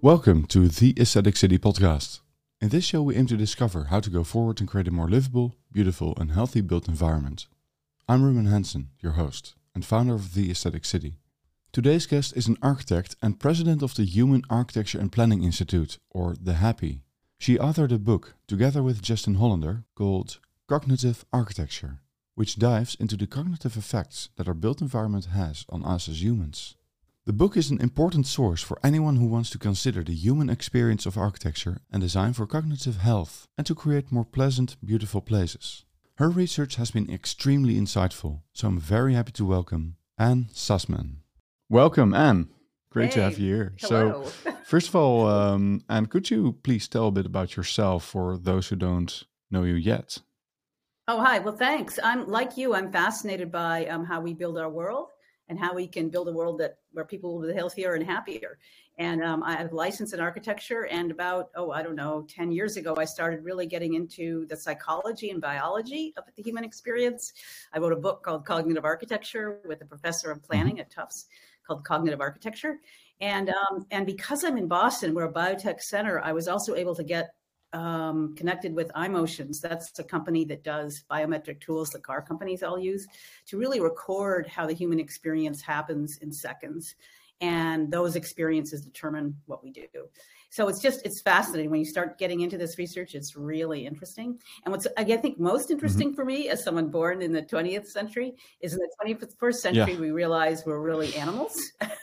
Welcome to the Aesthetic City podcast. In this show, we aim to discover how to go forward and create a more livable, beautiful, and healthy built environment. I'm Ruben Hansen, your host and founder of the Aesthetic City. Today's guest is an architect and president of the Human Architecture and Planning Institute, or the HAPI. She authored a book together with Justin Hollander called Cognitive Architecture, which dives into the cognitive effects that our built environment has on us as humans. The book is an important source for anyone who wants to consider the human experience of architecture and design for cognitive health and to create more pleasant, beautiful places. Her research has been extremely insightful, so I'm very happy to welcome Anne Sussman. Welcome, Anne. Great to have you here. Hello. So, first of all, Anne, could you please tell a bit about yourself for those who don't know you yet? Oh, hi. Well, thanks. I'm like you. I'm fascinated by how we build our world and how we can build a world where people will be healthier and happier. And I have a license in architecture. And about, 10 years ago, I started really getting into the psychology and biology of the human experience. I wrote a book called Cognitive Architecture with a professor of planning at Tufts called Cognitive Architecture. And because I'm in Boston, we're a biotech center, I was also able to get connected with iMotions. That's a company that does biometric tools that car companies all use to really record how the human experience happens in seconds. And those experiences determine what we do. So it's fascinating. When you start getting into this research, it's really interesting. And what's, I think, most interesting for me as someone born in the 20th century is in the 21st century, we realize we're really animals.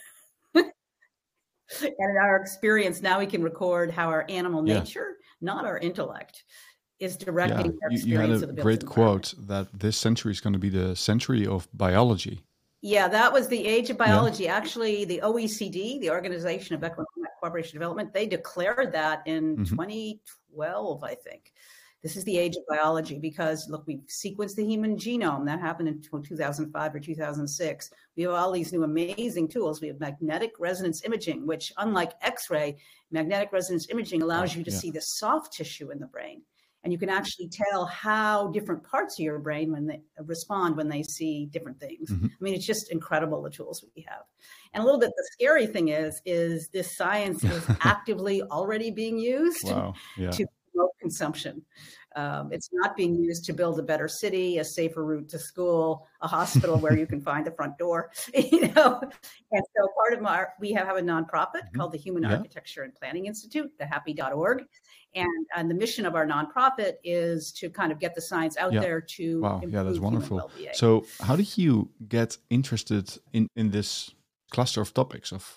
And in our experience, now we can record how our animal nature, not our intellect, is directing our experience. You had of the a built great environment. quote that this century is going to be the century of biology. Yeah, that was the age of biology. Actually, the OECD, the Organization of Economic Cooperation and Development, they declared that in 2012, I think. This is the age of biology because, look, we've sequenced the human genome. That happened in 2005 or 2006. We have all these new amazing tools. We have magnetic resonance imaging, which, unlike X-ray, magnetic resonance imaging allows you to see the soft tissue in the brain. And you can actually tell how different parts of your brain when they respond when they see different things. I mean, it's just incredible, the tools we have. And a little bit the scary thing is this science is actively already being used to promote consumption. It's not being used to build a better city, a safer route to school, a hospital where you can find the front door, And so we have a nonprofit called the Human Architecture and Planning Institute, the happy.org. And the mission of our nonprofit is to kind of get the science out there to improve that's wonderful. human well-being. So how did you get interested in this cluster of topics of,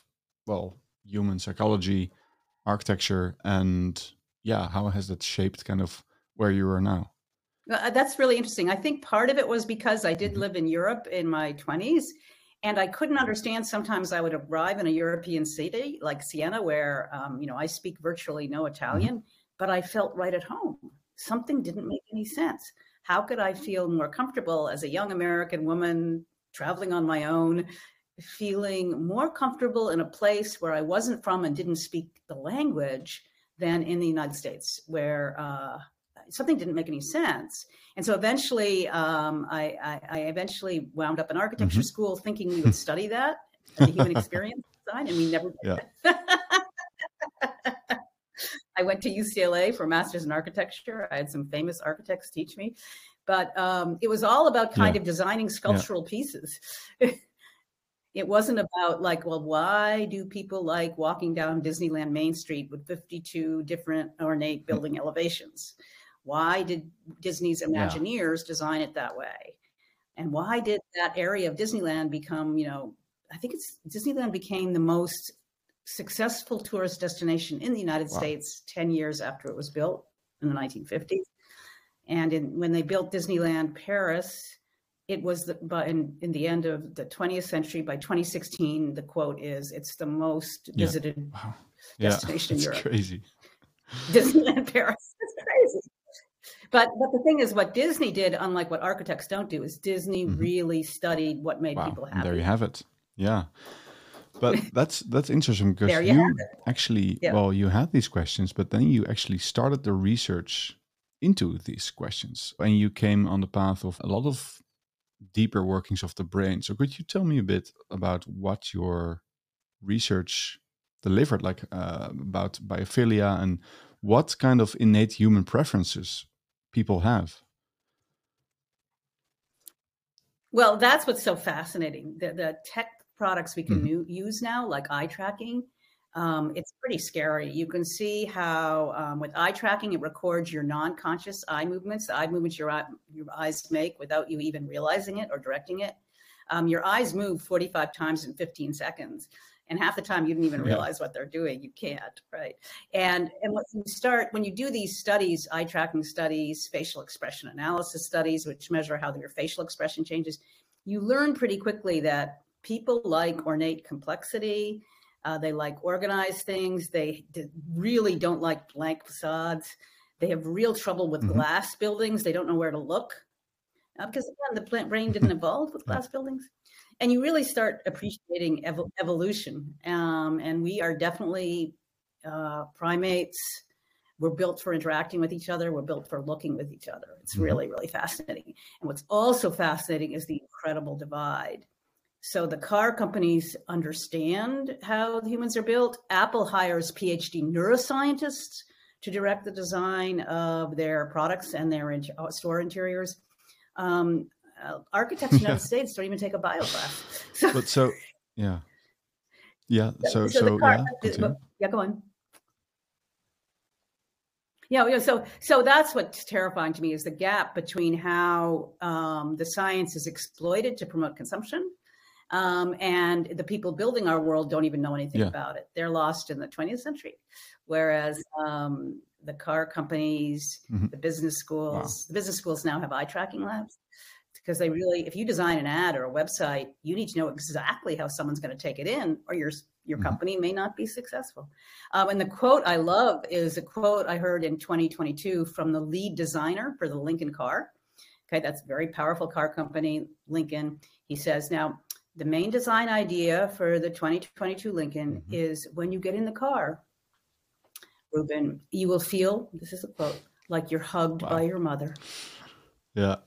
human psychology, architecture, and how has that shaped kind of where you are now? That's really interesting. I think part of it was because I did live in Europe in my 20s, and I couldn't understand. Sometimes I would arrive in a European city like Siena, where I speak virtually no Italian, but I felt right at home. Something didn't make any sense. How could I feel more comfortable as a young American woman traveling on my own, feeling more comfortable in a place where I wasn't from and didn't speak the language than in the United States, where something didn't make any sense. And so eventually, I eventually wound up in architecture school thinking we would study that, the human experience design, and we never did. I went to UCLA for a master's in architecture. I had some famous architects teach me, but it was all about kind of designing sculptural pieces. It wasn't about why do people like walking down Disneyland Main Street with 52 different ornate building elevations? Why did Disney's Imagineers design it that way? And why did that area of Disneyland become, Disneyland became the most successful tourist destination in the United States 10 years after it was built in the 1950s. And when they built Disneyland Paris, it was in the end of the 20th century. By 2016, the quote is, it's the most visited destination in Europe. That's crazy. Disneyland Paris. It's crazy. But the thing is, what Disney did, unlike what architects don't do, is Disney really studied what made people happy. And there you have it. Yeah. But that's interesting because you had these questions, but then you actually started the research into these questions and you came on the path of a lot of deeper workings of the brain. So could you tell me a bit about what your research delivered, like about biophilia and what kind of innate human preferences people have. Well, that's what's so fascinating. The tech products we can use now, like eye tracking, it's pretty scary. You can see how with eye tracking, it records your non-conscious eye movements, the eye movements your eyes make without you even realizing it or directing it. Your eyes move 45 times in 15 seconds. And half the time you didn't even realize what they're doing. You can't, right? And when you do these studies, eye tracking studies, facial expression analysis studies, which measure how your facial expression changes, you learn pretty quickly that people like ornate complexity. They like organized things. They really don't like blank facades. They have real trouble with glass buildings. They don't know where to look because again, the brain didn't evolve with glass buildings. And you really start appreciating evolution. And we are definitely primates. We're built for interacting with each other. We're built for looking with each other. It's really, really fascinating. And what's also fascinating is the incredible divide. So the car companies understand how the humans are built. Apple hires PhD neuroscientists to direct the design of their products and their store interiors. Architects in the United States don't even take a bio class. So go on. So that's what's terrifying to me is the gap between how the science is exploited to promote consumption, and the people building our world don't even know anything about it. They're lost in the 20th century, whereas the car companies, the business schools now have eye tracking labs. Because they really, if you design an ad or a website, you need to know exactly how someone's going to take it in, or your company may not be successful. And the quote I love is a quote I heard in 2022 from the lead designer for the Lincoln car. Okay, that's a very powerful car company, Lincoln. He says, now, the main design idea for the 2022 Lincoln is when you get in the car, Ruben, you will feel, this is a quote, like you're hugged by your mother. Yeah.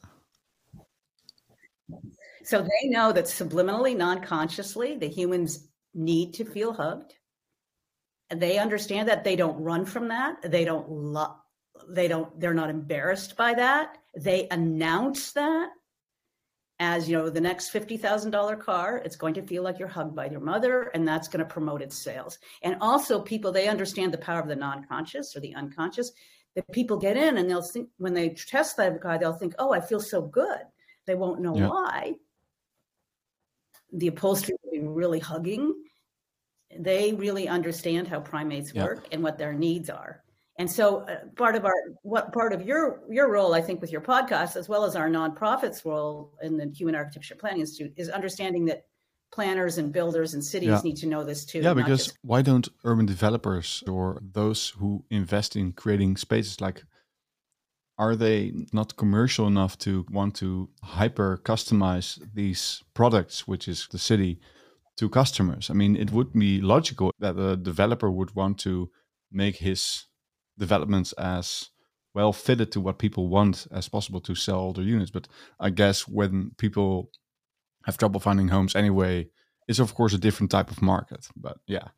So they know that subliminally, non-consciously, the humans need to feel hugged. And they understand that. They don't run from that. They're not embarrassed by that. They announce that as, the next $50,000 car, it's going to feel like you're hugged by your mother, and that's going to promote its sales. And also they understand the power of the non-conscious or the unconscious. That people get in and they'll think, when they test that guy, they'll think, oh, I feel so good. They won't know why. The upholstery will be really hugging. They really understand how primates work and what their needs are. And so part of your role, I think, with your podcast, as well as our nonprofit's role in the Human Architecture Planning Institute, is understanding that planners and builders and cities need to know this too. Yeah, because why don't urban developers or those who invest in creating spaces, like, are they not commercial enough to want to hyper customize these products, which is the city, to customers? I mean, it would be logical that a developer would want to make his developments as well fitted to what people want as possible to sell all their units. But I guess when people have trouble finding homes anyway, it's of course a different type of market. But yeah.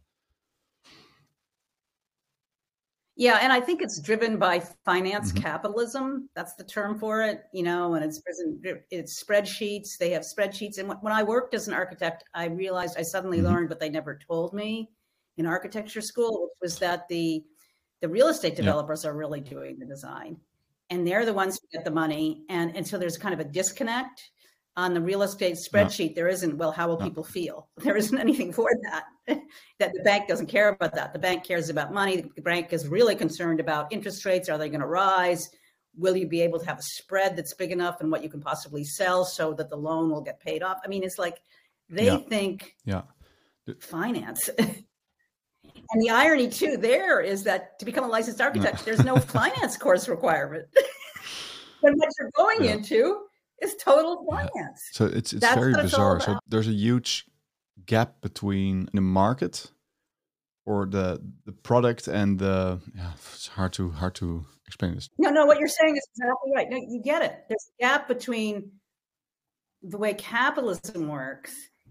Yeah, and I think it's driven by finance capitalism. That's the term for it, and it's spreadsheets. They have spreadsheets. And when I worked as an architect, I realized I suddenly learned what they never told me in architecture school, which was that the real estate developers are really doing the design. And they're the ones who get the money. And so there's kind of a disconnect. On the real estate spreadsheet, there isn't, well, how will people feel? There isn't anything for that. That the bank doesn't care about that. The bank cares about money. The bank is really concerned about interest rates. Are they going to rise? Will you be able to have a spread that's big enough in what you can possibly sell so that the loan will get paid off? I mean, it's like they think finance. And the irony too there is that to become a licensed architect, there's no finance course requirement. But what you're going into is total finance. So it's very bizarre. So there's a huge gap between the market or the product and it's hard to explain this. No, what you're saying is exactly right. No, you get it. There's a gap between the way capitalism works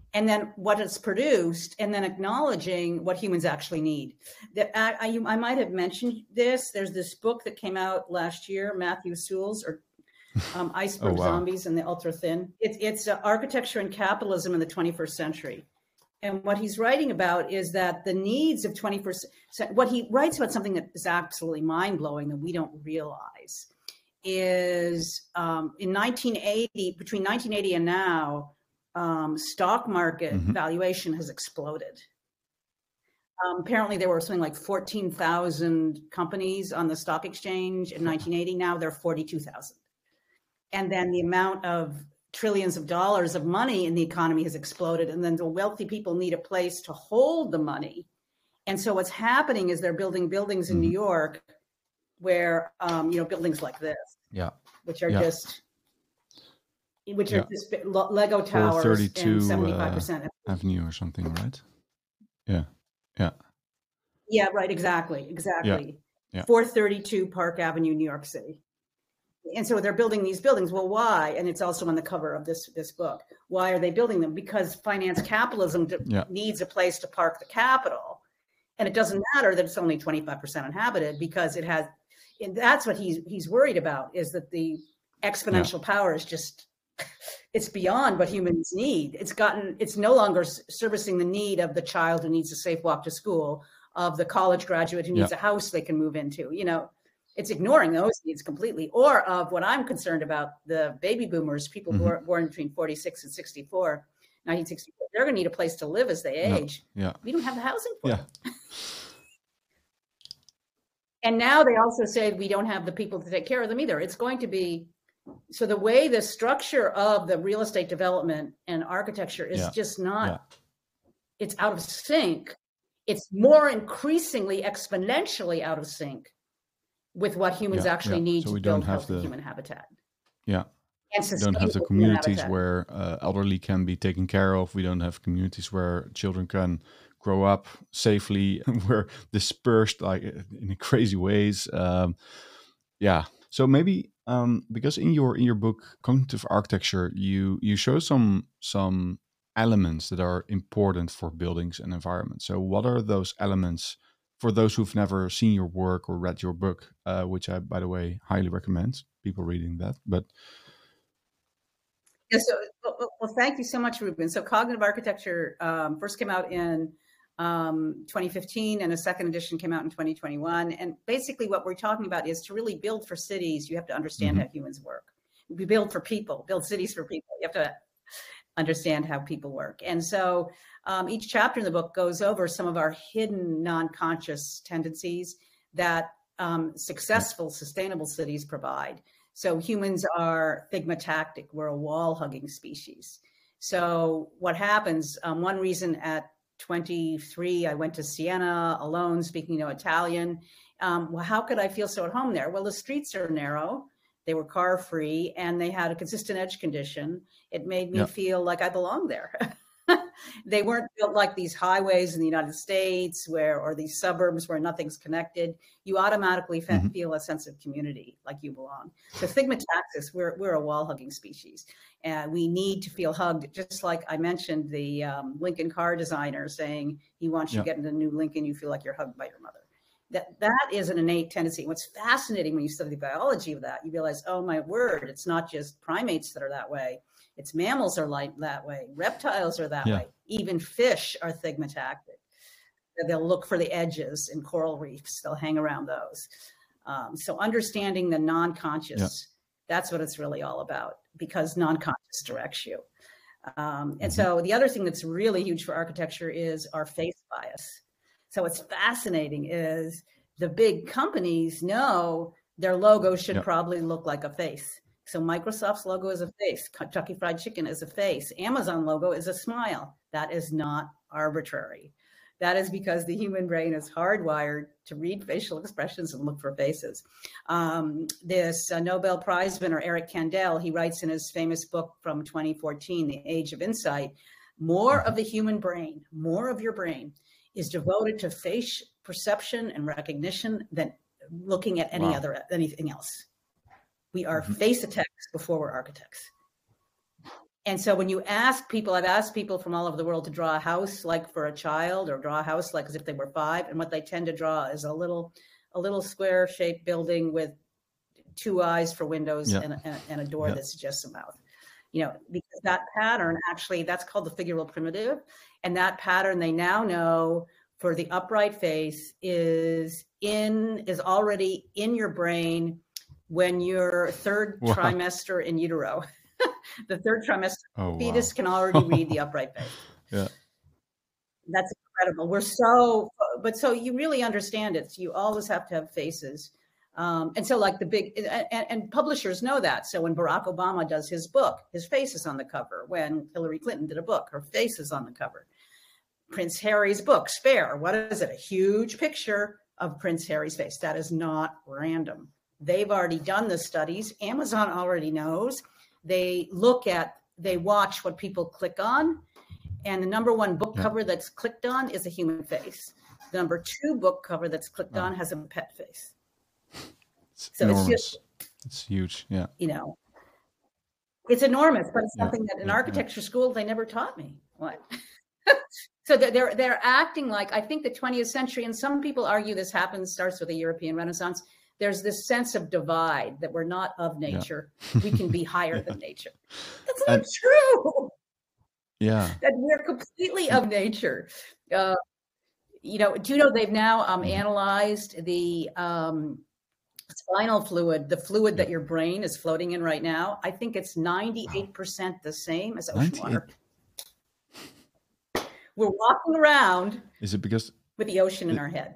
and then what it's produced, and then acknowledging what humans actually need. I might have mentioned this. There's this book that came out last year, Matthew Sewell's, or Iceberg Zombies and the Ultra Thin. It's Architecture and Capitalism in the 21st Century. And what he's writing about is that the needs of 21st, what he writes about, something that is absolutely mind-blowing that we don't realize, is in 1980, between 1980 and now, stock market valuation has exploded. Apparently there were something like 14,000 companies on the stock exchange in 1980. Now there are 42,000. And then the amount of trillions of dollars of money in the economy has exploded. And then the wealthy people need a place to hold the money. And so what's happening is they're building buildings in New York where, buildings like this, which are just Lego towers and 75% Avenue or something, right? Yeah, right. Exactly. Yeah. 432 Park Avenue, New York City. And so they're building these buildings. Well, why? And it's also on the cover of this book. Why are they building them? Because finance capitalism needs a place to park the capital. And it doesn't matter that it's only 25% inhabited, because it has, and that's what he's worried about, is that the exponential power is just, it's beyond what humans need. It's no longer servicing the need of the child who needs a safe walk to school, of the college graduate who needs a house they can move into. It's ignoring those needs completely, or of what I'm concerned about, the baby boomers, people who are born between 46 and 1964. They're going to need a place to live as they age. We don't have the housing for them. And now they also say we don't have the people to take care of them either. It's going to be, so the way the structure of the real estate development and architecture is just not, it's out of sync. It's more increasingly exponentially out of sync with what humans actually need to build healthy human habitat. And we don't have the communities where elderly can be taken care of. We don't have communities where children can grow up safely. We're dispersed like in crazy ways. So maybe because in your book Cognitive Architecture, you show some elements that are important for buildings and environments. So what are those elements for those who've never seen your work or read your book, which I, by the way, highly recommend people reading that? But well, thank you so much, Ruben. So Cognitive Architecture first came out in 2015, and a second edition came out in 2021. And basically what we're talking about is, to really build for cities, you have to understand how humans work. We build for people, build cities for people. You have to understand how people work. And so each chapter in the book goes over some of our hidden non-conscious tendencies that successful, sustainable cities provide. So humans are thigmotactic. We're a wall-hugging species. So what happens, one reason at 23, I went to Siena alone, speaking no Italian. Well, how could I feel so at home there? Well, the streets are narrow. They were car-free, and they had a consistent edge condition. It made me feel like I belonged there. They weren't built like these highways in the United States or these suburbs where nothing's connected. You automatically feel a sense of community, like you belong. So thigmotaxis, we're a wall-hugging species, and we need to feel hugged. Just like I mentioned, the Lincoln car designer saying he wants you to get into a new Lincoln, you feel like you're hugged by your mother. That is an innate tendency. What's fascinating when you study the biology of that, you realize, oh my word, it's not just primates that are that way. It's mammals are like that way. Reptiles are that way. Even fish are thigmotactic. They'll look for the edges in coral reefs. They'll hang around those. So understanding the non-conscious, that's what it's really all about, because non-conscious directs you. And so the other thing that's really huge for architecture is our face bias. So what's fascinating is the big companies know their logo should probably look like a face. So Microsoft's logo is a face. Kentucky Fried Chicken is a face. Amazon logo is a smile. That is not arbitrary. That is because the human brain is hardwired to read facial expressions and look for faces. This Nobel Prize winner, Eric Kandel, he writes in his famous book from 2014, The Age of Insight, more of the human brain, more of your brain is devoted to face perception and recognition than looking at anything else. We are face architects before we're architects. And so when you ask people, I've asked people from all over the world to draw a house like for a child, or draw a house like as if they were 5. And what they tend to draw is a little square shaped building with 2 eyes for windows and a door that suggests a mouth. Because that pattern, actually, that's called the figural primitive. And that pattern, they now know for the upright face is already in your brain when you're third trimester in utero. The third trimester fetus can already read the upright face. Yeah. That's incredible. So you really understand it. So you always have to have faces. And so like the big, and publishers know that. So when Barack Obama does his book, his face is on the cover. When Hillary Clinton did a book, her face is on the cover. Prince Harry's book, Spare, what is it? A huge picture of Prince Harry's face. That is not random. They've already done the studies. Amazon already knows. They watch what people click on. And the number 1 book cover that's clicked on is a human face. The number 2 book cover that's clicked on has a pet face. It's enormous. It's huge. Yeah. It's enormous, but it's something that in architecture school, they never taught me. What? So they're acting like, I think the 20th century, and some people argue this starts with the European Renaissance. There's this sense of divide that we're not of nature. We can be higher than nature. That's not true. Yeah. That we're completely of nature. Do you know they've now analyzed the spinal fluid, the fluid that your brain is floating in right now? I think it's 98% the same as ocean water. We're walking around. Is it because with the ocean in our head?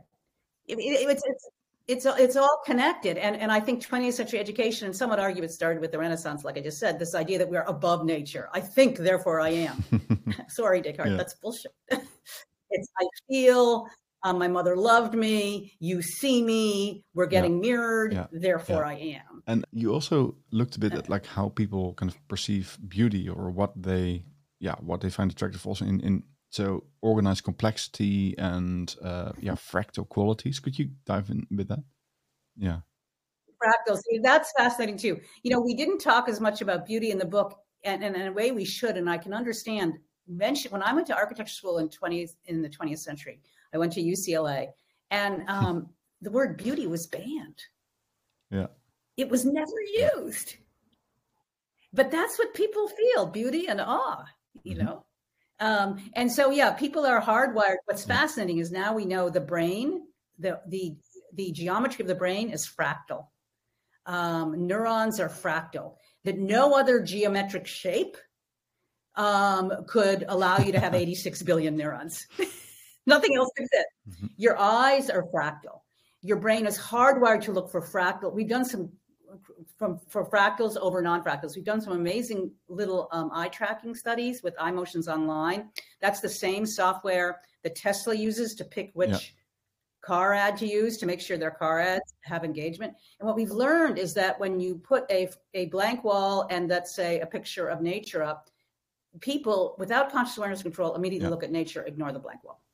It's all connected, and I think 20th century education, and some would argue it started with the Renaissance, like I just said. This idea that we're above nature. I think, therefore I am. Sorry, Descartes, that's bullshit. It's I feel. My mother loved me. You see me. We're getting mirrored. Therefore, I am. And you also looked a bit at like how people kind of perceive beauty, or what they find attractive, also in so organized complexity and fractal qualities. Could you dive in with that? Yeah. Fractals. That's fascinating too. We didn't talk as much about beauty in the book, and in a way we should. And I can understand. When I went to architecture school in the 20th century, I went to UCLA, and the word beauty was banned. Yeah. It was never used. But that's what people feel, beauty and awe, you know? And so, people are hardwired. What's fascinating is now we know the brain, the geometry of the brain is fractal. Neurons are fractal, that no other geometric shape could allow you to have 86 billion neurons. Nothing else can fit. Your eyes are fractal. Your brain is hardwired to look for fractal. We've done some for fractals over non-fractals. We've done some amazing little eye tracking studies with iMotions Online. That's the same software that Tesla uses to pick which car ad to use to make sure their car ads have engagement. And what we've learned is that when you put a blank wall and let's say a picture of nature up, people without conscious awareness control immediately look at nature, ignore the blank wall.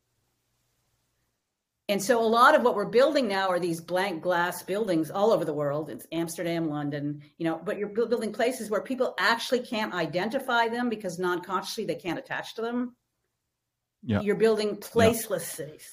And so a lot of what we're building now are these blank glass buildings all over the world. It's Amsterdam, London, but you're building places where people actually can't identify them because non-consciously they can't attach to them. Yeah. You're building placeless cities.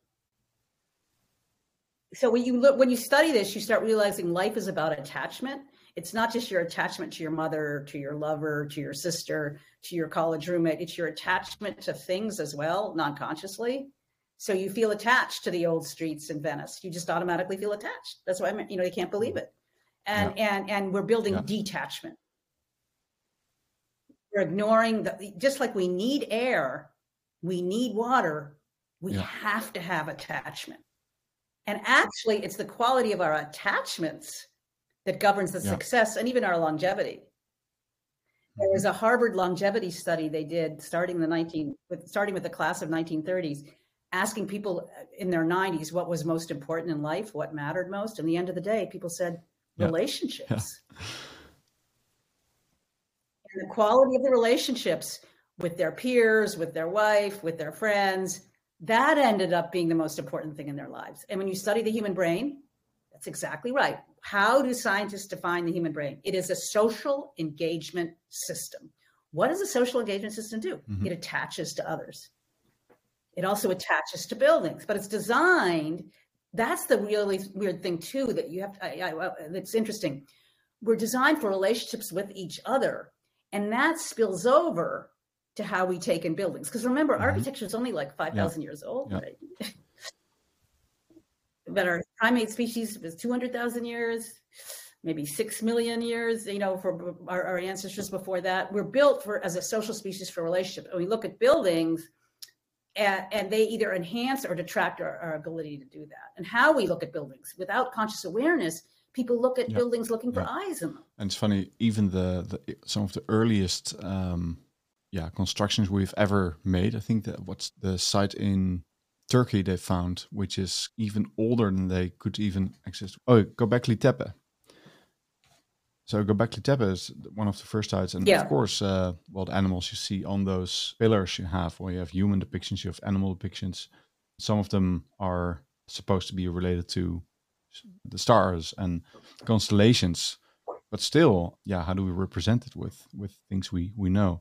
So when you study this, you start realizing life is about attachment. It's not just your attachment to your mother, to your lover, to your sister, to your college roommate. It's your attachment to things as well, non-consciously. So you feel attached to the old streets in Venice. You just automatically feel attached. That's why you can't believe it. And we're building detachment. We're ignoring just like we need air, we need water, we have to have attachment. And actually, it's the quality of our attachments that governs the success and even our longevity. There was a Harvard longevity study they did starting with the class of 1930s, asking people in their 90s what was most important in life, what mattered most. And at the end of the day, people said relationships. And the quality of the relationships with their peers, with their wife, with their friends, that ended up being the most important thing in their lives. And when you study the human brain, that's exactly right. How do scientists define the human brain? It is a social engagement system. what does a social engagement system do? It attaches to others. It also attaches to buildings, but it's designed. That's the really weird thing too, that you have to, that's interesting. We're designed for relationships with each other, and that spills over to how we take in buildings. Because remember, architecture is only like 5,000 years old, right? But our primate species was 200,000 years, maybe 6 million years, for our ancestors before that. We're built as a social species for relationship. And we look at buildings, and they either enhance or detract our ability to do that. And how we look at buildings without conscious awareness, people look at buildings looking for eyes in them. And it's funny, even some of the earliest constructions we've ever made. I think that what's the site in Turkey they found, which is even older than they could even exist. Oh, Göbekli Tepe. So Göbekli Tepe is one of the first sites, and of course, the animals you see on those pillars you have human depictions, you have animal depictions. Some of them are supposed to be related to the stars and constellations, but still, how do we represent it with things we know?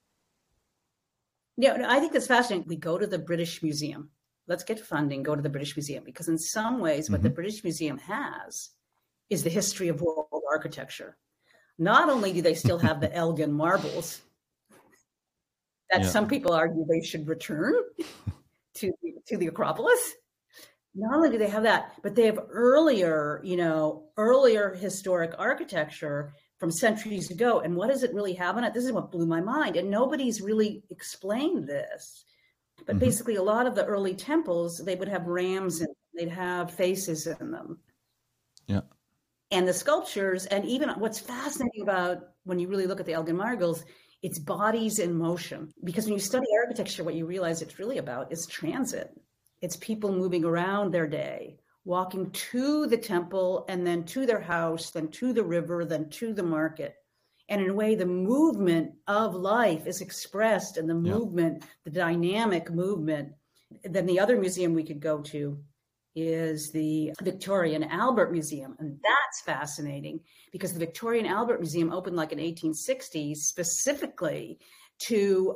Yeah, I think that's fascinating. We go to the British Museum. Let's get funding, go to the British Museum, because in some ways, what the British Museum has is the history of world architecture. Not only do they still have the Elgin marbles that some people argue they should return to the Acropolis. Not only do they have that, but they have earlier historic architecture from centuries ago. And what does it really have on it? This is what blew my mind. And nobody's really explained this. But basically, a lot of the early temples, they would have rams in them. They'd have faces in them. Yeah. And the sculptures, and even what's fascinating about when you really look at the Elgin Marbles, it's bodies in motion. Because when you study architecture, what you realize it's really about is transit. It's people moving around their day, walking to the temple, and then to their house, then to the river, then to the market. And in a way, the movement of life is expressed in the movement, the dynamic movement. Then the other museum we could go to is the Victoria and Albert Museum. And that's fascinating because the Victoria and Albert Museum opened like in 1860s specifically to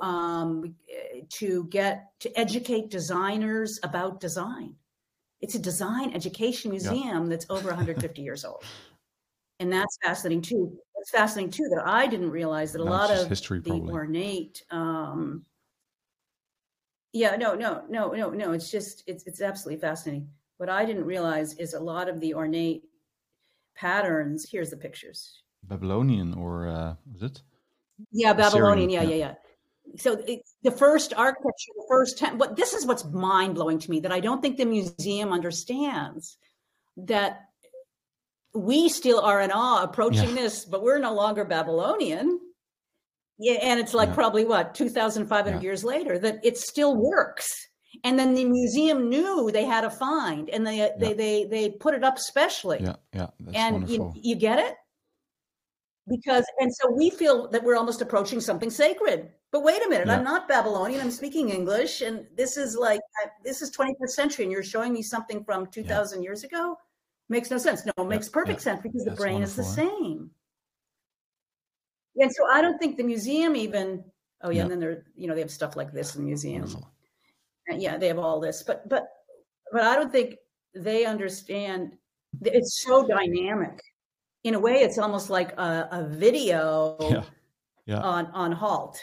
educate designers about design. It's a design education museum that's over 150 years old. And that's fascinating too. It's fascinating too that I didn't realize that a lot of history, the ornate it's absolutely fascinating. What I didn't realize is a lot of the ornate patterns. Here's the pictures. Babylonian or was it? Yeah, Babylonian. Yeah. So the first architecture, this is what's mind blowing to me, that I don't think the museum understands, that we still are in awe approaching this, but we're no longer Babylonian. Yeah, and it's like probably 2,500 years later that it still works. And then the museum knew they had a find, and they put it up specially. That's and wonderful. You get it? And so we feel that we're almost approaching something sacred. But wait a minute, I'm not Babylonian. I'm speaking English, and this is 21st century, and you're showing me something from 2,000 years ago? Makes no sense. No, it makes perfect sense because the brain is the same. And so I don't think the museum even. And then they have stuff like this in the museum. Wonderful. And they have all this, but I don't think they understand. It's so dynamic. In a way, it's almost like a video on halt.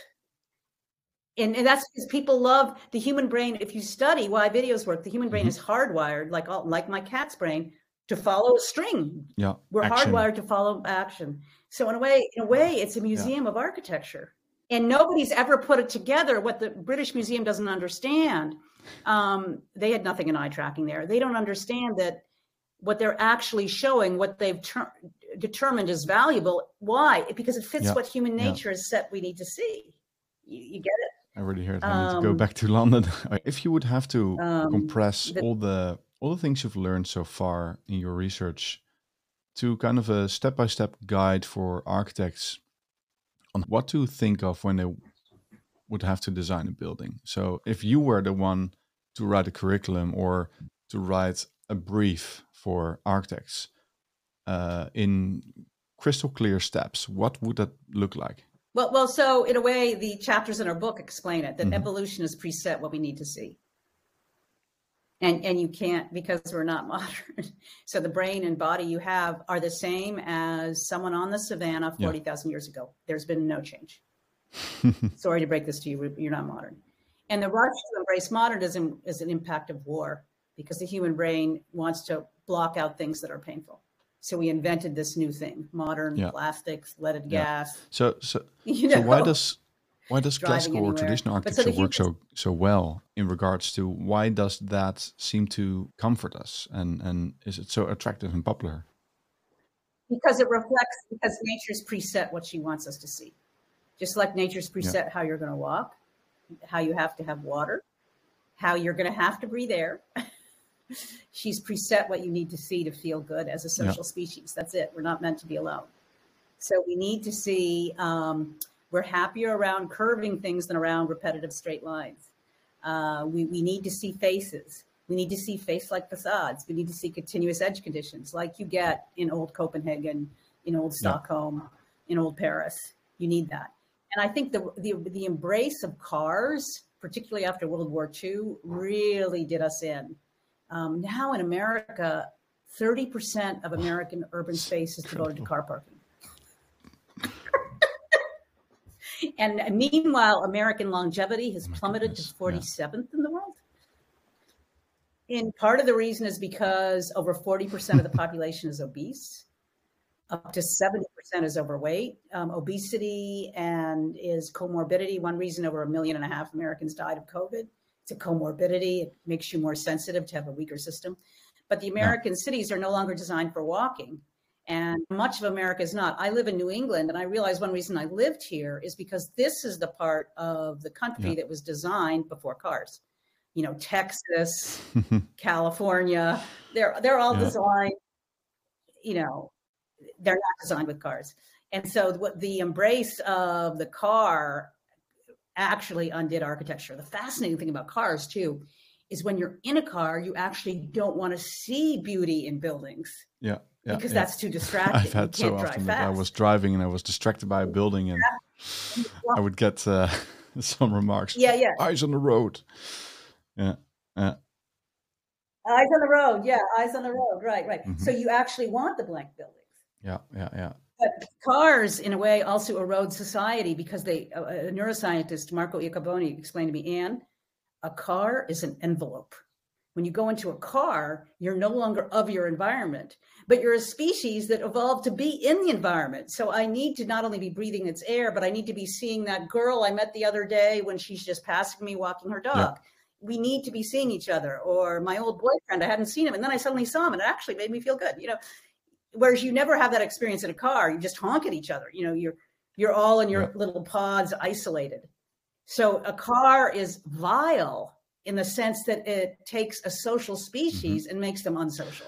And that's because people love the human brain. If you study why videos work, the human brain is hardwired, like my cat's brain, to follow a string. Yeah, we're hardwired to follow action. So in a way, it's a museum of architecture. And nobody's ever put it together. What the British Museum doesn't understand, they had nothing in eye tracking there. They don't understand that what they're actually showing, what they've determined is valuable. Why? Because it fits what human nature has set we need to see. You get it? I already heard. I need to go back to London. If you would have to compress all the things you've learned so far in your research to kind of a step-by-step guide for architects on what to think of when they would have to design a building. So if you were the one to write a curriculum or to write a brief for architects in crystal clear steps, what would that look like? Well, so in a way, the chapters in our book explain it, that evolution is preset what we need to see. And you can't, because we're not modern. So the brain and body you have are the same as someone on the savannah 40,000 years ago. There's been no change. Sorry to break this to you, you're not modern. And the rush to embrace modernism is an impact of war, because the human brain wants to block out things that are painful. So we invented this new thing, modern plastics, leaded gas. So why does classical or traditional architecture work so well in regards to why does that seem to comfort us, and is it so attractive and popular? Because nature's preset what she wants us to see. Just like nature's preset how you're going to walk, how you have to have water, how you're going to have to breathe air. She's preset what you need to see to feel good as a social species. That's it. We're not meant to be alone. So we need to see, we're happier around curving things than around repetitive straight lines. We need to see faces. We need to see face-like facades. We need to see continuous edge conditions like you get in old Copenhagen, in old Stockholm, in old Paris. You need that. And I think the embrace of cars, particularly after World War II, really did us in. Now in America, 30% of American urban space is devoted to car parking. And meanwhile, American longevity has plummeted to 47th in the world. And part of the reason is because over 40% of the population is obese. Up to 70% is overweight. Obesity and is comorbidity. One reason over 1.5 million Americans died of COVID. It's a comorbidity. It makes you more sensitive to have a weaker system. But the American cities are no longer designed for walking. And much of America is not. I live in New England, and I realized one reason I lived here is because this is the part of the country that was designed before cars. You know, Texas, California, they're all designed, you know, they're not designed with cars. And so what the embrace of the car actually undid architecture. The fascinating thing about cars too is when you're in a car, you actually don't want to see beauty in buildings. Because that's too distracting. I've had so often that I was driving and I was distracted by a building, and I would get some remarks. Eyes on the road. Eyes on the road. Eyes on the road. Right. So you actually want the blank buildings. But cars, in a way, also erode society because a neuroscientist, Marco Iacoboni, explained to me, Anne, a car is an envelope. When you go into a car, you're no longer of your environment, but you're a species that evolved to be in the environment. So I need to not only be breathing its air, but I need to be seeing that girl I met the other day when she's just passing me walking her dog. We need to be seeing each other. Or my old boyfriend, I hadn't seen him, and then I suddenly saw him, and it actually made me feel good. You know, whereas you never have that experience in a car. You just honk at each other. You know, you're all in your little pods, isolated. So a car is vile in the sense that it takes a social species and makes them unsocial.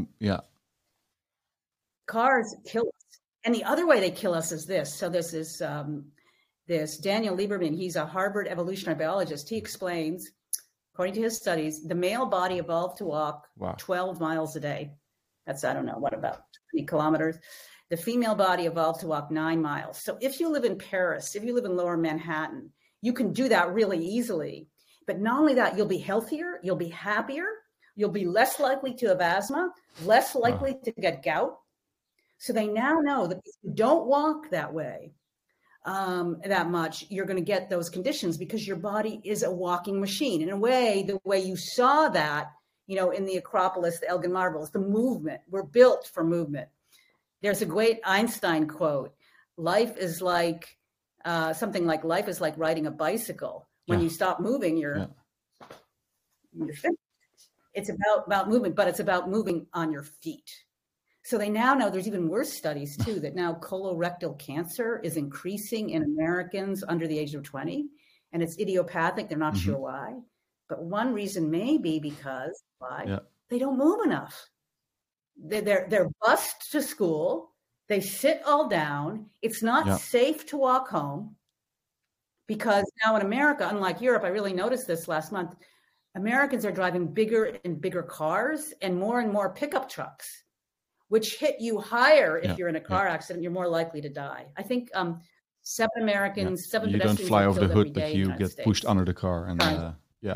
Cars kill us. And the other way they kill us is this. So this is this Daniel Lieberman. He's a Harvard evolutionary biologist. He explains, according to his studies, the male body evolved to walk 12 miles a day. That's, I don't know, what about 20 kilometers? The female body evolved to walk 9 miles. So if you live in Paris, if you live in Lower Manhattan, you can do that really easily. But not only that, you'll be healthier, you'll be happier, you'll be less likely to have asthma, less likely to get gout. So they now know that if you don't walk that way, that much, you're going to get those conditions because your body is a walking machine. In a way, the way you saw that, you know, in the Acropolis, the Elgin Marbles, the movement, we're built for movement. There's a great Einstein quote, life is like, something like life is like riding a bicycle. When you stop moving, you're finished. It's about movement, but it's about moving on your feet. So they now know there's even worse studies too, that now colorectal cancer is increasing in Americans under the age of 20, and it's idiopathic. They're not sure why, but one reason may be because they don't move enough. They're bused to school. They sit all down. It's not safe to walk home. Because now in America, unlike Europe, I really noticed this last month, Americans are driving bigger and bigger cars and more pickup trucks, which hit you higher if you're in a car accident, you're more likely to die. I think 7 Americans, 7 You don't pedestrians fly are over the killed every hood, but day in the you United get pushed States. under the car, and Right. yeah,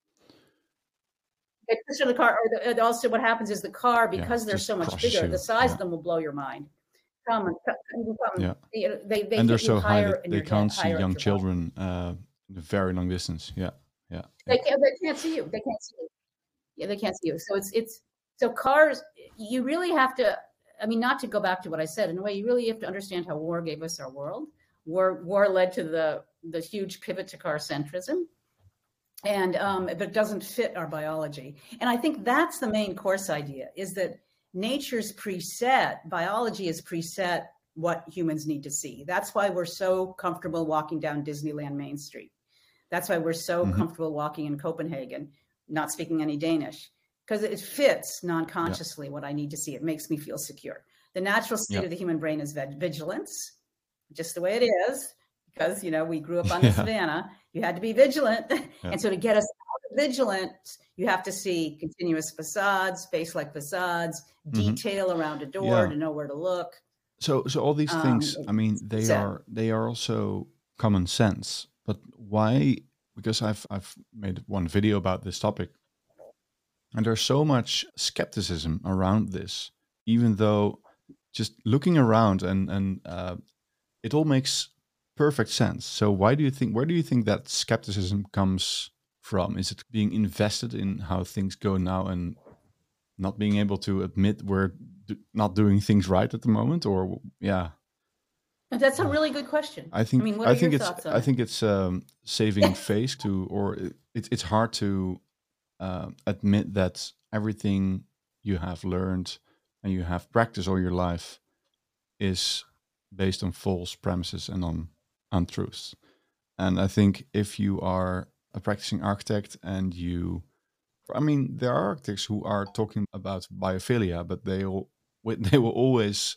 They push in the car, or also what happens is the car, because they're just so much crushes bigger, you. the size Yeah. of them will blow your mind. Yeah. They And they're hit you so high higher that in they your can't head, see higher up young your body. children in a very long distance. Yeah, yeah, They can't see you. They can't see you. Yeah, they can't see you. So so cars. You really have to. I mean, not to go back to what I said. In a way, you really have to understand how war gave us our world. War led to the huge pivot to car centrism, and but it doesn't fit our biology. And I think that's the main course idea: is that nature's preset, biology is preset what humans need to see. That's why we're so comfortable walking down Disneyland Main Street. That's why we're so comfortable walking in Copenhagen, not speaking any Danish, because it fits non-consciously what I need to see. It makes me feel secure. The natural state of the human brain is vigilance, just the way it is, because, we grew up on the savannah. You had to be vigilant. And so to get us out of vigilance, you have to see continuous facades, space-like facades, detail around a door to know where to look. So all these things, I mean, they are also common sense. But why? Because I've made one video about this topic, and there's so much skepticism around this, even though just looking around and it all makes perfect sense. So where do you think that skepticism comes from? Is it being invested in how things go now and not being able to admit we're not doing things right at the moment, or That's a really good question. I think what are your thoughts on it? I think it's saving face it's hard to admit that everything you have learned and you have practiced all your life is based on false premises and on untruths. And I think if you are a practicing architect and there are architects who are talking about biophilia, but they will always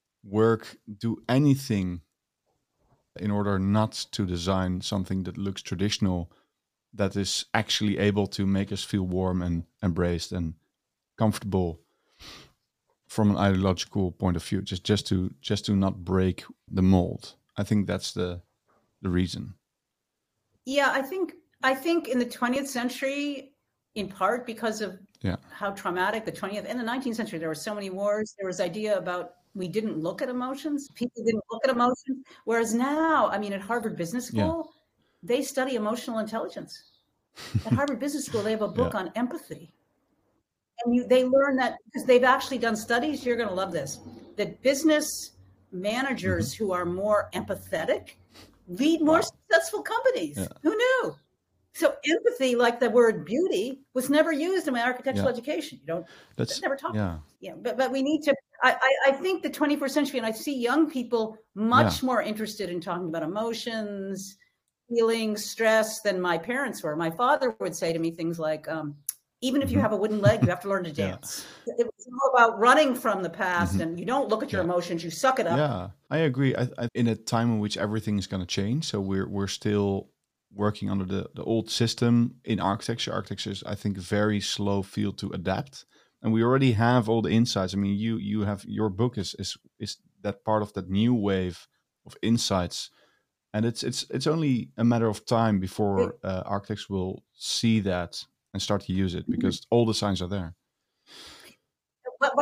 do anything in order not to design something that looks traditional, that is actually able to make us feel warm and embraced and comfortable from an ideological point of view, just to not break the mold. I think that's the reason. Yeah, I think in the 20th century, in part because of how traumatic the 20th and the 19th century, there were so many wars. There was idea about we didn't look at emotions. People didn't look at emotions. Whereas now, I mean, at Harvard Business School, they study emotional intelligence. At Harvard Business School, they have a book on empathy. And they learn that because they've actually done studies. You're going to love this. That business managers who are more empathetic lead more successful companies. Who knew? So empathy, like the word beauty, was never used in my architectural education. That's never taught. But we need to. I think the 21st century, and I see young people much more interested in talking about emotions, feelings, stress than my parents were. My father would say to me things like, even if you have a wooden leg, you have to learn to dance. It was all about running from the past, and you don't look at your emotions, you suck it up. Yeah, I agree. In a time in which everything is going to change, so we're still working under the old system in architecture. Architecture is, I think, a very slow field to adapt. And we already have all the insights. I mean, you have your book is that part of that new wave of insights, and it's only a matter of time before architects will see that and start to use it, because all the signs are there. But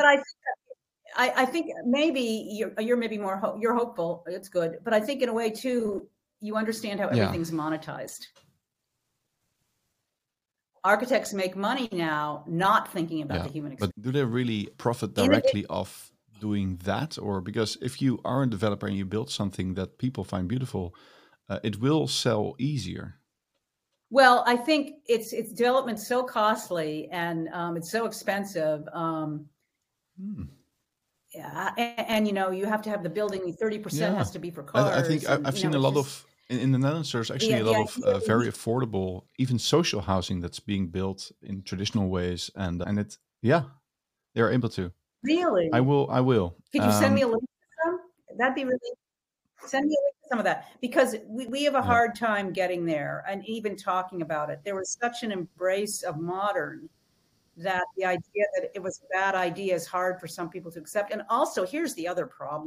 I think maybe you're maybe you're hopeful. It's good, but I think in a way too, you understand how everything's monetized. Architects make money now not thinking about the human experience. But do they really profit directly off doing that? Or because if you are a developer and you build something that people find beautiful, it will sell easier. Well, I think it's development so costly and it's so expensive. Yeah, and you have to have the building. 30% has to be for cars. I think I've seen a lot of in the Netherlands. There's actually a lot of very affordable, even social housing that's being built in traditional ways, and it's they're able to. Really? I will. Could you send me a link to some? That'd be really. Send me a link to some of that, because we have a hard time getting there and even talking about it. There was such an embrace of modern that the idea that it was a bad idea is hard for some people to accept. And also, here's the other problem.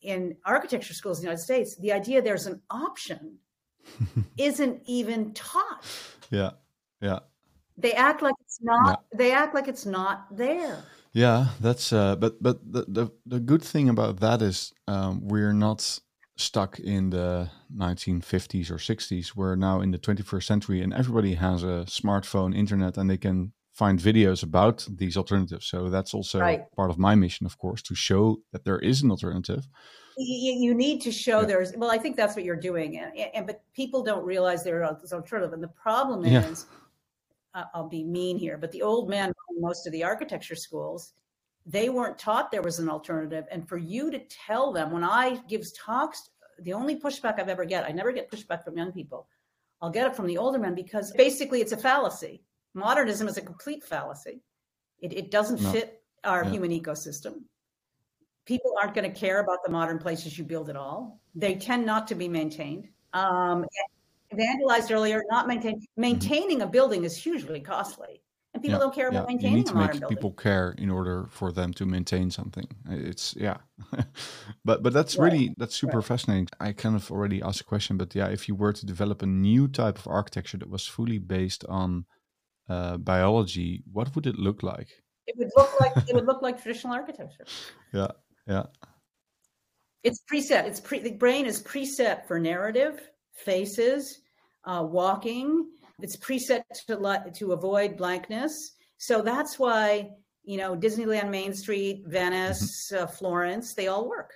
in architecture schools in the United States, the idea there's an option isn't even taught. Yeah. They act like it's not. Yeah. They act like it's not there. Yeah, that's. But the good thing about that is we're not stuck in the 1950s or 60s. We're now in the 21st century, and everybody has a smartphone, internet, and they can find videos about these alternatives. So that's also part of my mission, of course, to show that there is an alternative. You need to show there's. Well, I think that's what you're doing, but people don't realize there's an alternative. And the problem is, I'll be mean here, but the old men in most of the architecture schools, they weren't taught there was an alternative. And for you to tell them, when I give talks, the only pushback I've ever get, I never get pushback from young people. I'll get it from the older men because basically it's a fallacy. Modernism is a complete fallacy. It doesn't fit our human ecosystem. People aren't going to care about the modern places you build at all. They tend not to be maintained. Vandalized earlier, not maintained. Maintaining a building is hugely costly. And people don't care about maintaining a modern building. You need to make people care in order for them to maintain something. It's but that's really, that's super fascinating. I kind of already asked a question, but if you were to develop a new type of architecture that was fully based on biology, what would it look like? It would look like traditional architecture. Yeah. It's preset. The brain is preset for narrative, faces, walking. It's preset to avoid blankness. So that's why, Disneyland Main Street, Venice, Florence, they all work.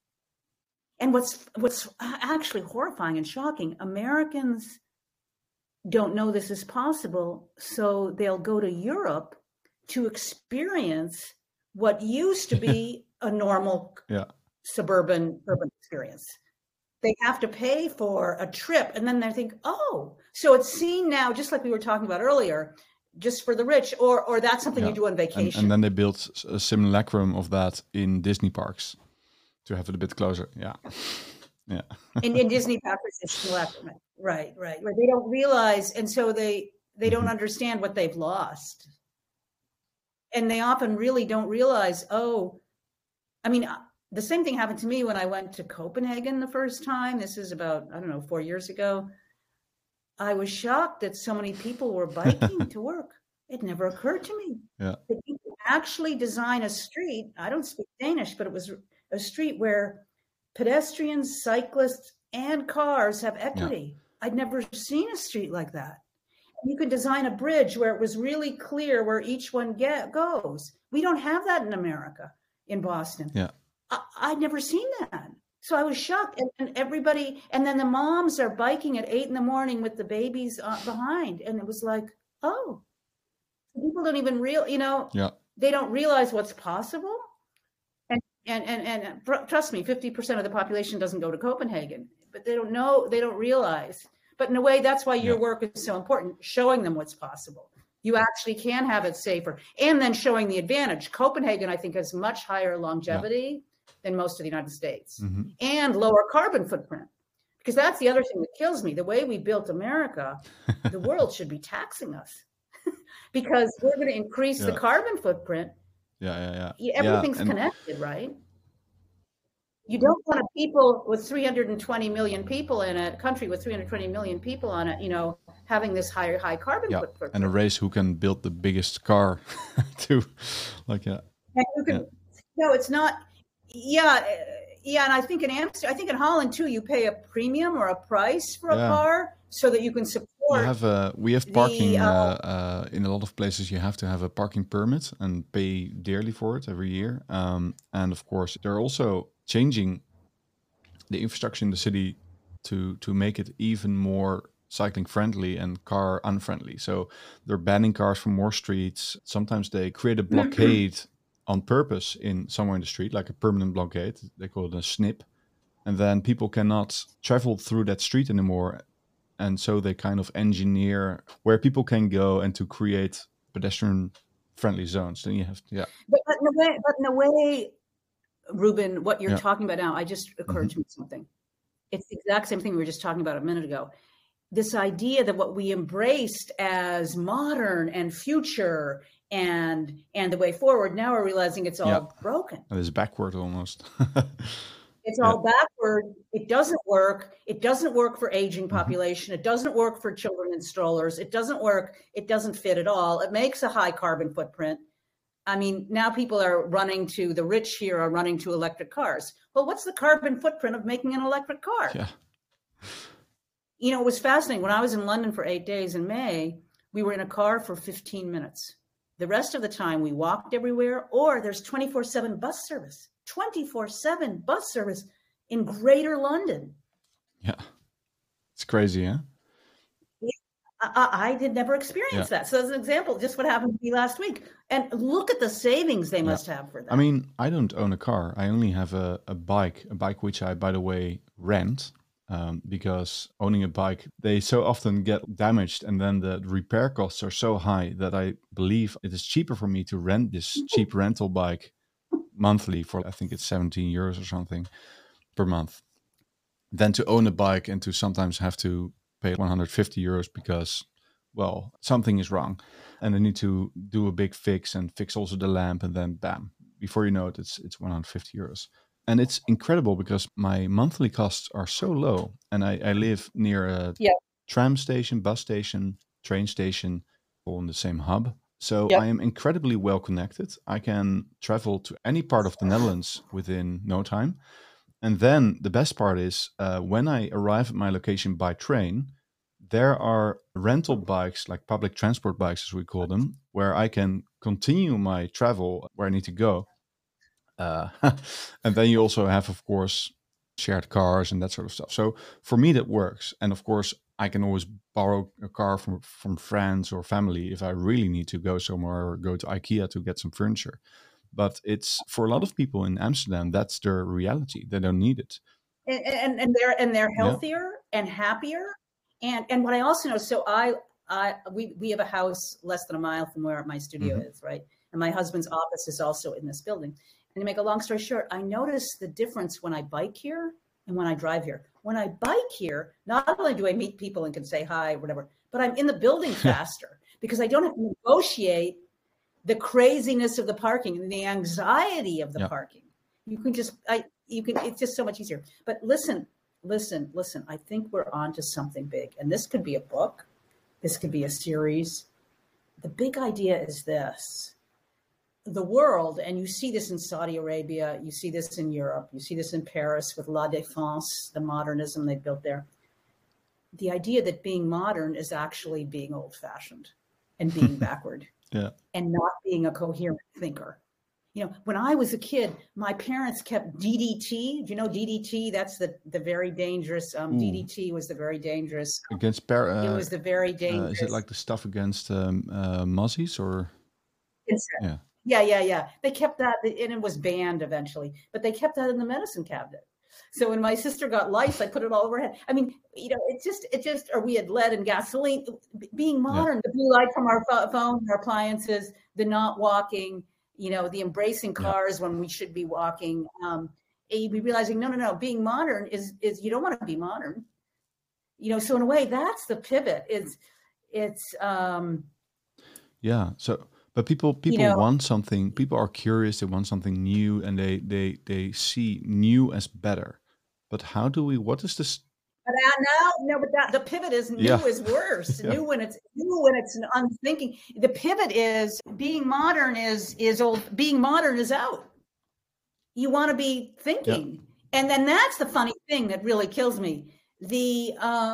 And what's actually horrifying and shocking, Americans don't know this is possible. So they'll go to Europe to experience what used to be a normal suburban urban experience. They have to pay for a trip, and then they think, oh, so it's seen now, just like we were talking about earlier, just for the rich, or that's something you do on vacation. And then they built a simulacrum of that in Disney parks to have it a bit closer. Yeah. in Disney parks, it's simulacrum. Right. They don't realize, and so they don't understand what they've lost. And they often really don't realize, the same thing happened to me when I went to Copenhagen the first time. This is about, 4 years ago. I was shocked that so many people were biking to work. It never occurred to me that you could actually design a street. I don't speak Danish, but it was a street where pedestrians, cyclists, and cars have equity. I'd never seen a street like that. You could design a bridge where it was really clear where each one goes. We don't have that in America, in Boston. I'd never seen that. So I was shocked. And everybody, and then the moms are biking at 8 a.m. with the babies behind. And it was like, oh, people don't even they don't realize what's possible. And trust me, 50% of the population doesn't go to Copenhagen, but they don't realize. But in a way, that's why your work is so important, showing them what's possible. You actually can have it safer. And then showing the advantage. Copenhagen, I think, has much higher longevity than most of the United States and lower carbon footprint. Because that's the other thing that kills me. The way we built America, the world should be taxing us because we're going to increase the carbon footprint. Everything's connected, right? You don't want people with 320 million people in a country with 320 million people on it, having this high carbon footprint. And a race who can build the biggest car too. And who can, no, it's not. And I think in Holland too, you pay a premium or a price for a car so that you can support. We have parking in a lot of places. You have to have a parking permit and pay dearly for it every year. And of course, they're also changing the infrastructure in the city to make it even more cycling friendly and car unfriendly. So they're banning cars from more streets. Sometimes they create a blockade on purpose somewhere in the street, like a permanent blockade. They call it a snip. And then people cannot travel through that street anymore. And so they kind of engineer where people can go and to create pedestrian friendly zones. Then you have But in a way, Ruben, what you're talking about now, I just occurred to me something. It's the exact same thing we were just talking about a minute ago. This idea that what we embraced as modern and future and the way forward, now we're realizing it's all broken. It's backward almost. It's all backward. It doesn't work. It doesn't work for aging population. It doesn't work for children in strollers. It doesn't work. It doesn't fit at all. It makes a high carbon footprint. I mean, now people are running to, the rich here are running to electric cars. Well, what's the carbon footprint of making an electric car? Yeah. You know, it was fascinating. When I was in London for 8 days in May, we were in a car for 15 minutes. The rest of the time we walked everywhere, or there's 24/7 bus service, 24/7 bus service in Greater London. Yeah. It's crazy, huh? I did never experience that. So as an example, just what happened to me last week. And look at the savings they must have for that. I mean, I don't own a car. I only have a bike which I, by the way, rent. Because owning a bike, they so often get damaged, and then the repair costs are so high that I believe it is cheaper for me to rent this cheap rental bike monthly for, I think it's 17 euros or something per month, than to own a bike and to sometimes have to pay 150 euros because, well, something is wrong and I need to do a big fix and fix also the lamp, and then bam, before you know it, it's 150 euros. And it's incredible because my monthly costs are so low, and I live near a tram station, bus station, train station, all in the same hub. So I am incredibly well connected. I can travel to any part of the Netherlands within no time. And then the best part is when I arrive at my location by train, there are rental bikes, like public transport bikes, as we call them, where I can continue my travel where I need to go. And then you also have, of course, shared cars and that sort of stuff. So for me, that works. And of course, I can always borrow a car from friends or family if I really need to go somewhere or go to IKEA to get some furniture. But it's, for a lot of people in Amsterdam, that's their reality. They don't need it. And they're healthier and happier. And what I also know, so we have a house less than a mile from where my studio is, right? And my husband's office is also in this building. And to make a long story short, I notice the difference when I bike here and when I drive here. When I bike here, not only do I meet people and can say hi, whatever, but I'm in the building faster because I don't have to negotiate the craziness of the parking and the anxiety of the parking. You can just, it's just so much easier. But listen, I think we're on to something big. And this could be a book. This could be a series. The big idea is this. The world, and you see this in Saudi Arabia, you see this in Europe, you see this in Paris with La Défense, the modernism they built there. The idea that being modern is actually being old-fashioned and being backward and not being a coherent thinker. You know, when I was a kid, my parents kept DDT. Do you know DDT? That's the very dangerous. DDT was the very dangerous. Against it was the very dangerous. Is it like the stuff against mozzies or? Yeah. They kept that, and it was banned eventually, but they kept that in the medicine cabinet. So when my sister got lice, I put it all over her head. I mean, you know, it just, or we had lead and gasoline. Being modern, the blue light from our phone, our appliances, the not walking, you know, the embracing cars when we should be walking. You'd be realizing, no, being modern is you don't want to be modern. You know, so in a way, that's the pivot. So. But people want something. People are curious. They want something new, and they see new as better. But how do we? What is this? But the pivot is new is worse. New when it's unthinking. The pivot is being modern is old. Being modern is out. You want to be thinking, and then that's the funny thing that really kills me. The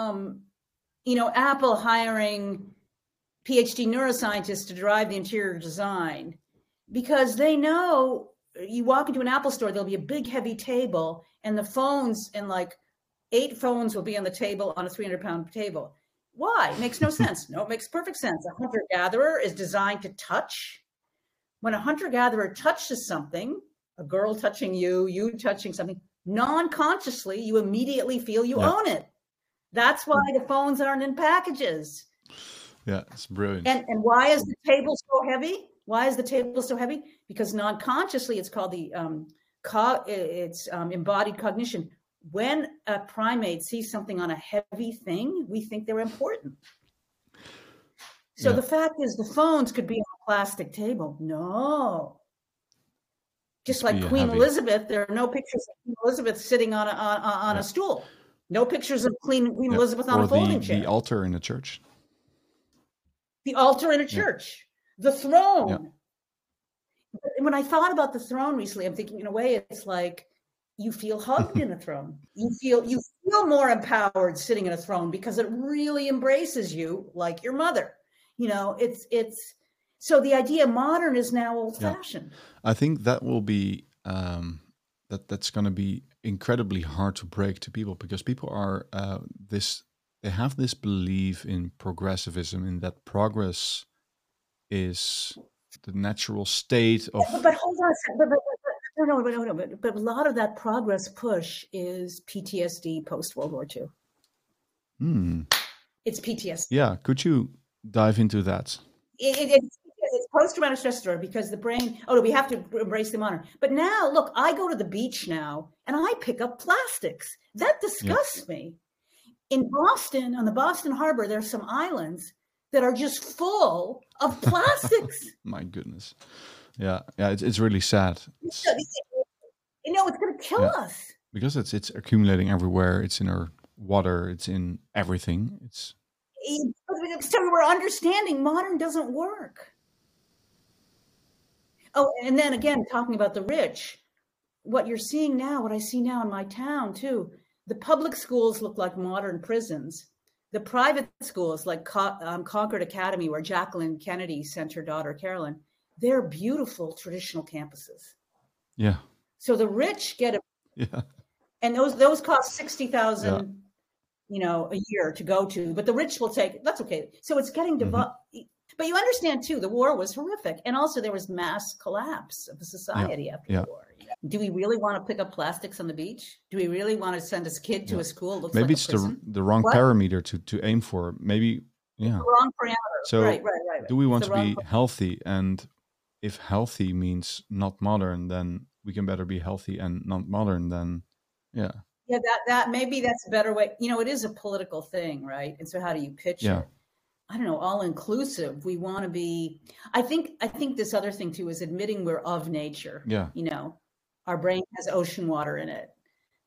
Apple hiring PhD neuroscientists to drive the interior design, because they know you walk into an Apple store, there'll be a big heavy table, and the phones, and like 8 phones will be on the table on a 300-pound table. Why? It makes no sense. No, it makes perfect sense. A hunter-gatherer is designed to touch. When a hunter-gatherer touches something, a girl touching you touching something, non-consciously, you immediately feel you own it. That's why the phones aren't in packages. Yeah, it's brilliant. And why is the table so heavy? Why is the table so heavy? Because non-consciously, it's called the embodied cognition. When a primate sees something on a heavy thing, we think they're important. So the fact is, the phones could be on a plastic table. No. Just like Queen Elizabeth, there are no pictures of Queen Elizabeth sitting on a stool. No pictures of Queen Elizabeth on a folding chair. The altar in a church. The altar in a church. The throne. Yeah. When I thought about the throne recently, I'm thinking, in a way, it's like you feel hugged in a throne. You feel more empowered sitting in a throne because it really embraces you like your mother. It's so the idea modern is now old-fashioned. I think that will be that's going to be incredibly hard to break to people, because people are they have this belief in progressivism, in that progress is the natural state of. But hold on a second. But a lot of that progress push is PTSD post World War II. It's PTSD. Yeah, could you dive into that? It's post-traumatic stress disorder, because the brain, we have to embrace the modern. But now, look, I go to the beach now and I pick up plastics. That disgusts me. In Boston, on the Boston Harbor, there's some islands that are just full of plastics. My goodness. Yeah, it's really sad. It's going to kill us. Because it's accumulating everywhere. It's in our water. It's in everything. So we're understanding modern doesn't work. Oh, and then again, talking about the rich, what you're seeing now, what I see now in my town too, the public schools look like modern prisons. The private schools like Concord Academy, where Jacqueline Kennedy sent her daughter, Carolyn, they're beautiful traditional campuses. Yeah. So the rich get and those cost $60,000, a year to go to, but the rich will take, that's okay. So it's getting divided. But you understand too, the war was horrific. And also there was mass collapse of the society after the war. Do we really want to pick up plastics on the beach? Do we really want to send a kid to a school? Maybe it's the wrong parameter to aim for. Maybe, the wrong parameter. So right. Do we want to be healthy? And if healthy means not modern, then we can better be healthy and not modern. Then, Yeah, that maybe that's a better way. It is a political thing, right? And so how do you pitch it? I don't know, all inclusive. We want to be, I think this other thing too is admitting we're of nature. Yeah. Our brain has ocean water in it.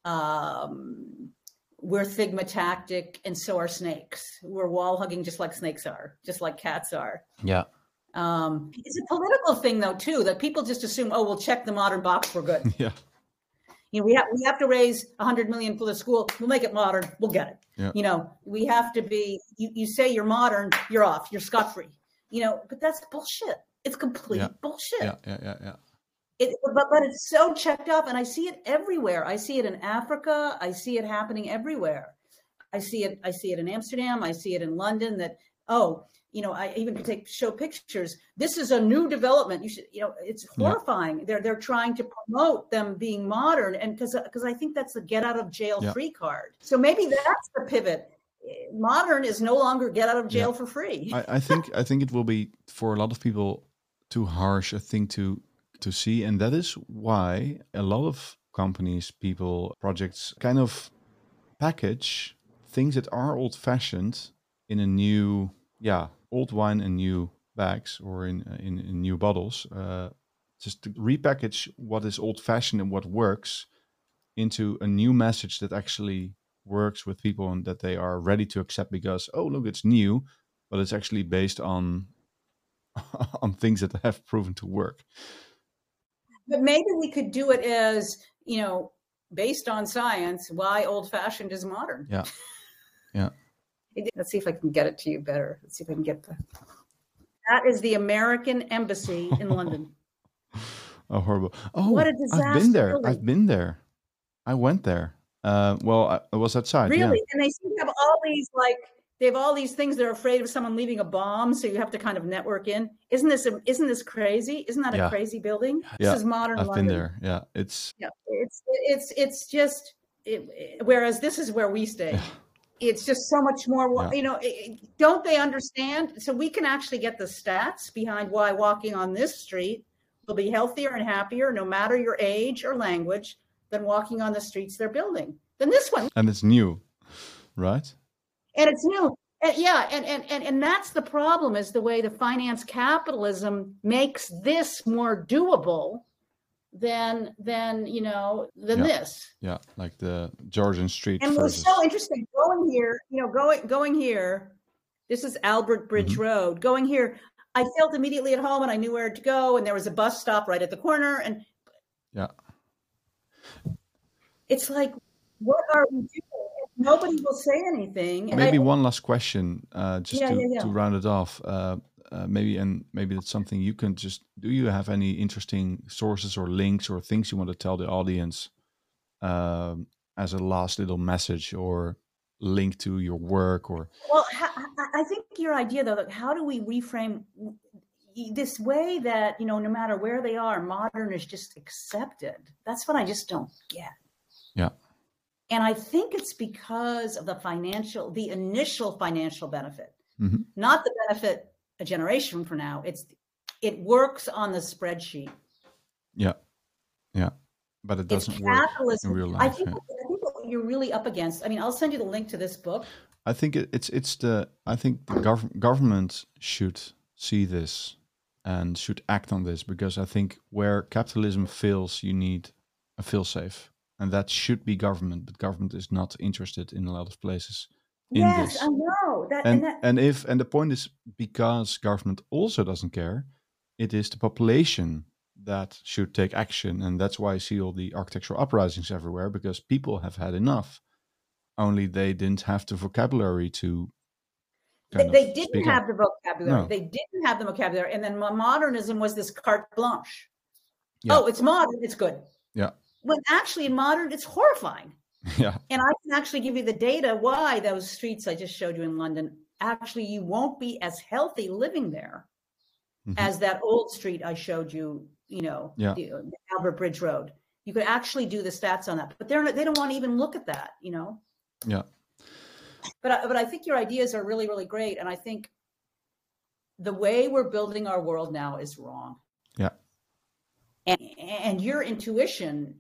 We're thigmotactic, and so are snakes. We're wall hugging just like snakes are, just like cats are. Yeah. It's a political thing though too, that people just assume, we'll check the modern box, we're good. Yeah. We have to raise $100 million for the school. We'll make it modern. We'll get it. Yeah. We have to be. You say you're modern, you're off. You're scot free. But that's bullshit. It's complete bullshit. Yeah. But it's so checked off, and I see it everywhere. I see it in Africa. I see it happening everywhere. I see it in Amsterdam. I see it in London. That I even show pictures. This is a new development. You should, it's horrifying. They're trying to promote them being modern, and because I think that's the get out of jail free card. So maybe that's the pivot. Modern is no longer get out of jail for free. I think it will be, for a lot of people, too harsh a thing to see, and that is why a lot of companies, people, projects kind of package things that are old-fashioned in a new old wine in new bags or in new bottles, just to repackage what is old-fashioned and what works into a new message that actually works with people and that they are ready to accept, because, look, it's new, but it's actually based on things that have proven to work. But maybe we could do it as, based on science, why old-fashioned is modern. Yeah. Let's see if I can get it to you better. Let's see if I can get that is the American Embassy in London. Oh, horrible. Oh, what a disaster. I've been there. I went there. I was outside. Really? Yeah. And they seem to have all these things. They're afraid of someone leaving a bomb. So you have to kind of network in. Isn't this crazy? Isn't that a crazy building? Yeah. This is modern I've London. been there. Yeah. It's just, whereas this is where we stay. Yeah. It's just so much more, don't they understand? So we can actually get the stats behind why walking on this street will be healthier and happier, no matter your age or language, than walking on the streets they're building, than this one. And it's new, right? And it's new. And that's the problem, is the way the finance capitalism makes this more doable than this. Yeah, like the Georgian Street. And what's so interesting, going here, going here, this is Albert Bridge Road. Going here, I felt immediately at home and I knew where to go, and there was a bus stop right at the corner. And it's like, what are we doing? Nobody will say anything. Maybe one last question, just to round it off. Maybe that's something you can just. Do you have any interesting sources or links or things you want to tell the audience as a last little message or link to your work? Or I think your idea though, like, how do we reframe this way that no matter where they are, modern is just accepted? That's what I just don't get. Yeah. And I think it's because of the initial financial benefit, not the benefit a generation from now. It works on the spreadsheet. Yeah. But it doesn't work in real life. I think what you're really up against. I mean, I'll send you the link to this book. I think I think the government should see this and should act on this, because I think where capitalism fails, you need a fail-safe. And that should be government, but government is not interested in a lot of places in this. Yes, I know. And the point is, because government also doesn't care, it is the population that should take action. And that's why I see all the architectural uprisings everywhere, because people have had enough. Only they didn't have the vocabulary to They didn't have the vocabulary. No. They didn't have the vocabulary. And then modernism was this carte blanche. Yeah. Oh, it's modern, it's good. Yeah. When actually in modern, it's horrifying. Yeah. And I can actually give you the data why those streets I just showed you in London, actually you won't be as healthy living there as that old street I showed you, the Albert Bridge Road. You could actually do the stats on that, but they don't want to even look at that, Yeah. But I think your ideas are really, really great. And I think the way we're building our world now is wrong. Yeah. And your intuition,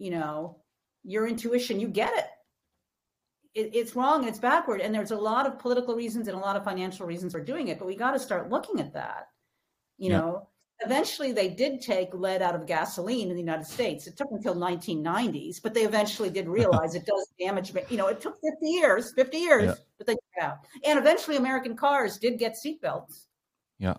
you get it. It's wrong and it's backward. And there's a lot of political reasons and a lot of financial reasons for doing it. But we got to start looking at that. Eventually they did take lead out of gasoline in the United States. It took until 1990s, but they eventually did realize it does damage. It took 50 years, but they took it out. And eventually American cars did get seatbelts. Yeah.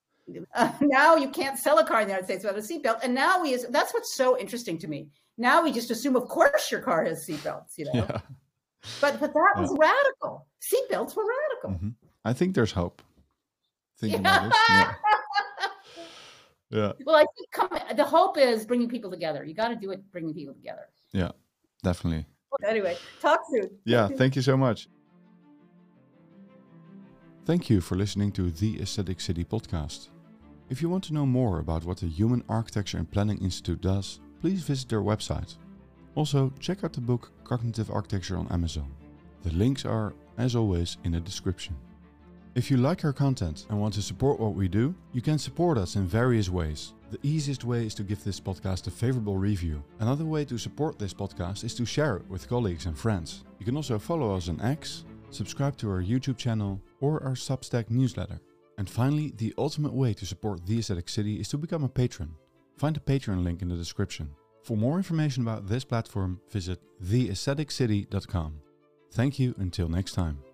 Now you can't sell a car in the United States without a seatbelt. And now that's what's so interesting to me. Now we just assume, of course, your car has seatbelts, Yeah. But that was radical. Seatbelts were radical. I think there's hope. Thinking about this. Yeah. Yeah. Well, I think the hope is bringing people together. You got to do it, bringing people together. Yeah, definitely. Anyway, talk soon. Yeah, thank you so much. Thank you for listening to the Aesthetic City podcast. If you want to know more about what the Human Architecture and Planning Institute does, please visit their website. Also, check out the book Cognitive Architecture on Amazon. The links are, as always, in the description. If you like our content and want to support what we do, you can support us in various ways. The easiest way is to give this podcast a favorable review. Another way to support this podcast is to share it with colleagues and friends. You can also follow us on X, subscribe to our YouTube channel, or our Substack newsletter. And finally, the ultimate way to support The Aesthetic City is to become a patron. Find the Patreon link in the description. For more information about this platform, visit theaestheticcity.com. Thank you until next time.